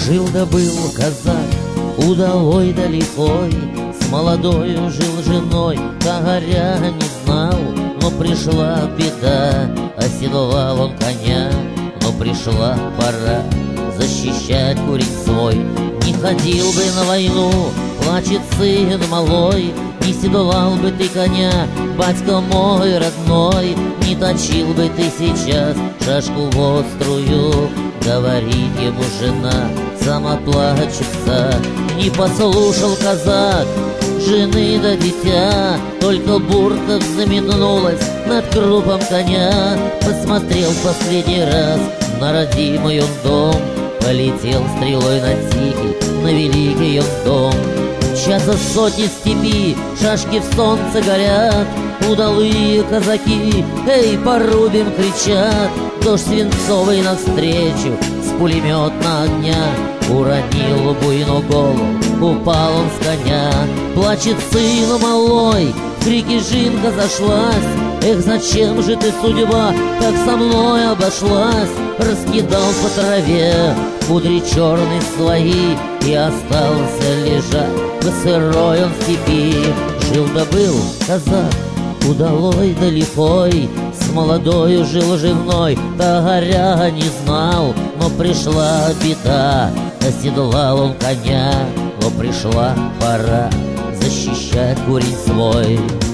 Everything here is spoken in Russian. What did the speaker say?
Жил да был казак удалой да лихой, с молодою жил женой, тагоря не знал. Но пришла беда, оседлал он коня, но пришла пора защищать курень свой. Не ходил бы на войну, плачет сын малой, не седлал бы ты коня, батька мой родной, не точил бы ты сейчас шашку острую. Говорит ему жена, сама плачется. Не послушал казак жены да дитя, только бурка заметнулась над крупом коня. Посмотрел в последний раз на родимый он дом, полетел стрелой на тихий, на великий он дом. Мчатся сотни степи, шашки в солнце горят, удалые казаки, эй, порубим, кричат. Дождь свинцовый навстречу с пулеметного огня, уронил буйно голову, упал он с коня. Плачет сын малой, в крике жинка зашлась. Эх, зачем же ты, судьба, так со мной обошлась? Раскидал по траве кудри черные свои и остался лежать в сырой он степи. Жил да был казак удалой да лихой, с молодою жил живной, тагоря не знал. Но пришла беда, оседлал он коня, но пришла пора защищать курень свой.